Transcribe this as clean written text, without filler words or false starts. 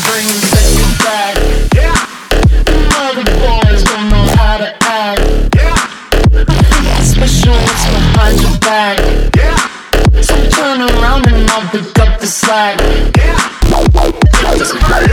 bring the baby back. Yeah. Other boys don't know how to act. Yeah. I think it's special what's behind your back. Yeah. So turn around and I'll pick up the slack. Yeah.